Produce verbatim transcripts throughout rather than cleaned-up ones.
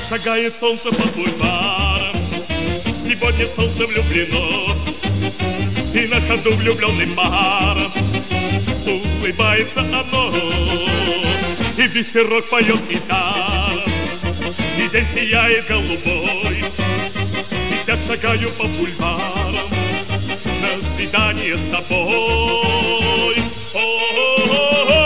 Шагает солнце по бульварам, сегодня солнце влюблено, и на ходу влюбленным паром улыбается оно, и ветерок поет гитару, и день сияет голубой, ведь я шагаю по бульварам на свидание с тобой. О-о-о-о,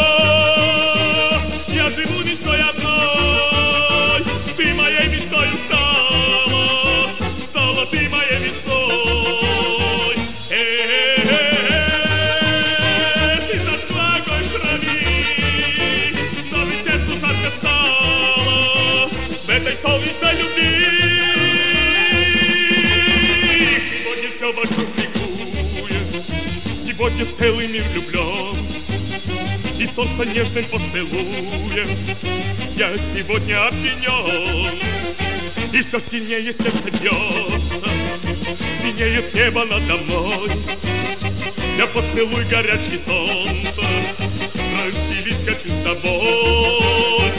я живу мечтой одной, ты моей мечтою стала, стала ты моей мечтой. Э-э-э, ты зажгла огонь в крови, но и сердцу жарко стало в этой солнечной любви. Сегодня все вокруг ликует, сегодня целый мир влюблен, и солнце нежным поцелуем я сегодня опьянен. И все сильнее сердце бьется, синеет небо надо мной. Я поцелуй горячий солнце, разделить хочу с тобой.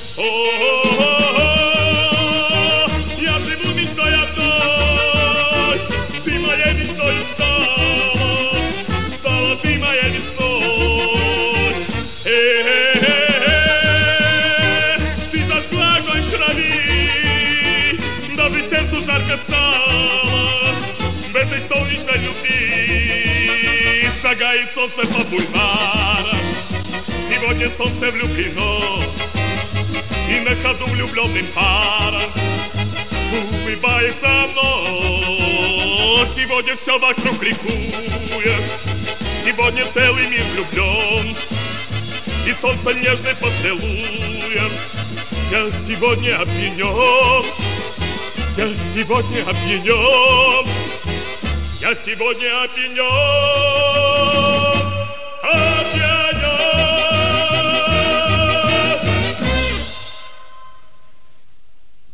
О-о-о-о, я живу мечтой одной, ты моей мечтою стала, стала ты моей мечтой. Э-э-э, ты зажгла огонь в крови, дабы сердцу жарко стало в этой солнечной любви. Шагает солнце по бульварам, сегодня солнце влюблено, и на ходу влюбленным паром улыбается оно. Сегодня все вокруг ликует, сегодня целый мир влюблен, и солнце нежный поцелуем я сегодня опьянен. Я сегодня опьянен, я сегодня опьянен.